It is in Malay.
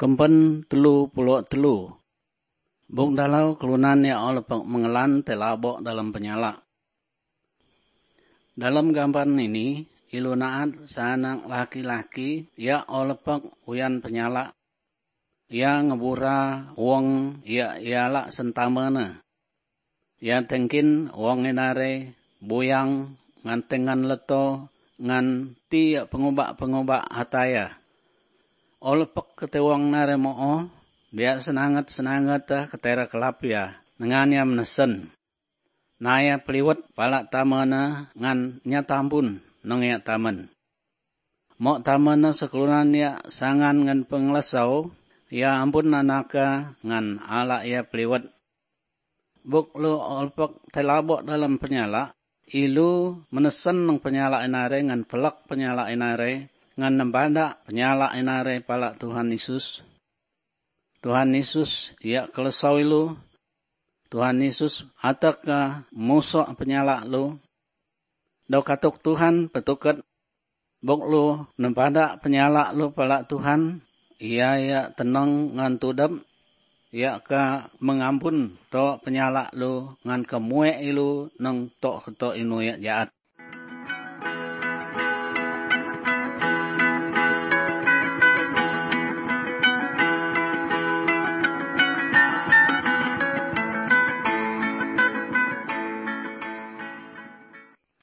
Kempen 33. Buk dalau kelunan ya Allah mengelan telabok dalam penyala. Dalam gambar ini, ilunaat seanak laki-laki ya Allah uyan penyala. Ya ngebura wong ya iala sentamana. Ya tengkin wong enare buyang ngantengan leto ngan ti pengubak hataya. Olpek ketewang nare mo'o, biak senangat ketera kelapia, nengannya menesen. Naya peliwet palak tamana ngan nyatampun nengyak taman. Mok tamana sekulunan ya sangan ngan penglesau, ya ampun nanaka ngan alak ya peliwet. Buk lu olpek telabok dalam penyala, ilu menesen neng penyala inare ngan pelak penyala inare, ngan nembada penyala inare palak Tuhan Yesus. Tuhan Yesus ya kelesau ilu. Tuhan Yesus atak musuh penyala lu. Dau katuk Tuhan petuket. Buk lu nembada penyala lu palak Tuhan. Ia ya tenang ngan tudem. Ya ka mengampun to penyala lu ngan kemuek ilu nang to inu ya jaat.